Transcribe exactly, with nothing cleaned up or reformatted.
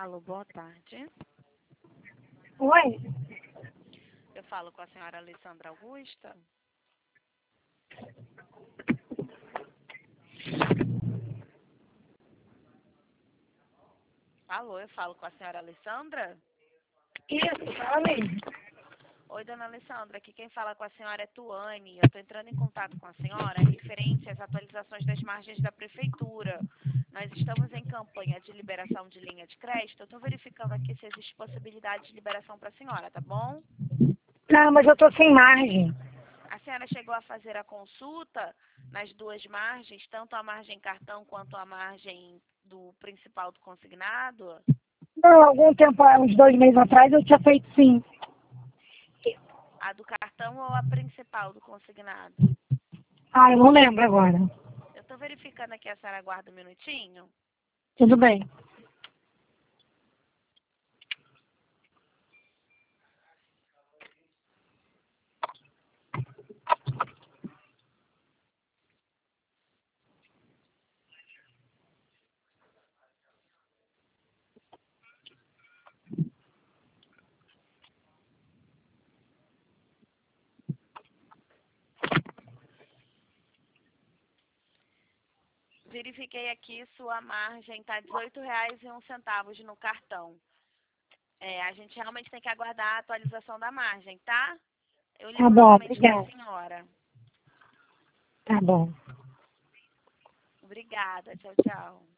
Alô, boa tarde. Oi? Eu falo com a senhora Alessandra Augusta. Alô, eu falo com a senhora Alessandra? Isso, fala mesmo. Oi, dona Alessandra, aqui quem fala com a senhora é Tuane. Eu estou entrando em contato com a senhora referente às atualizações das margens da prefeitura. Nós estamos em campanha de liberação de linha de crédito. Eu estou verificando aqui se existe possibilidade de liberação para a senhora, tá bom? Não, mas eu tô sem margem. A senhora chegou a fazer a consulta nas duas margens, tanto a margem cartão quanto a margem do principal do consignado? Não, algum tempo, há uns dois meses atrás, eu tinha feito sim. A do cartão ou a principal do consignado? Ah, eu não lembro agora. Eu estou verificando aqui, a senhora aguarda um minutinho. Tudo bem. Verifiquei aqui, sua margem está dezoito reais e um centavo no cartão. É, a gente realmente tem que aguardar a atualização da margem, tá? Eu Tá ligo bom, novamente para a obrigada. senhora. Tá bom. Obrigada, tchau, tchau.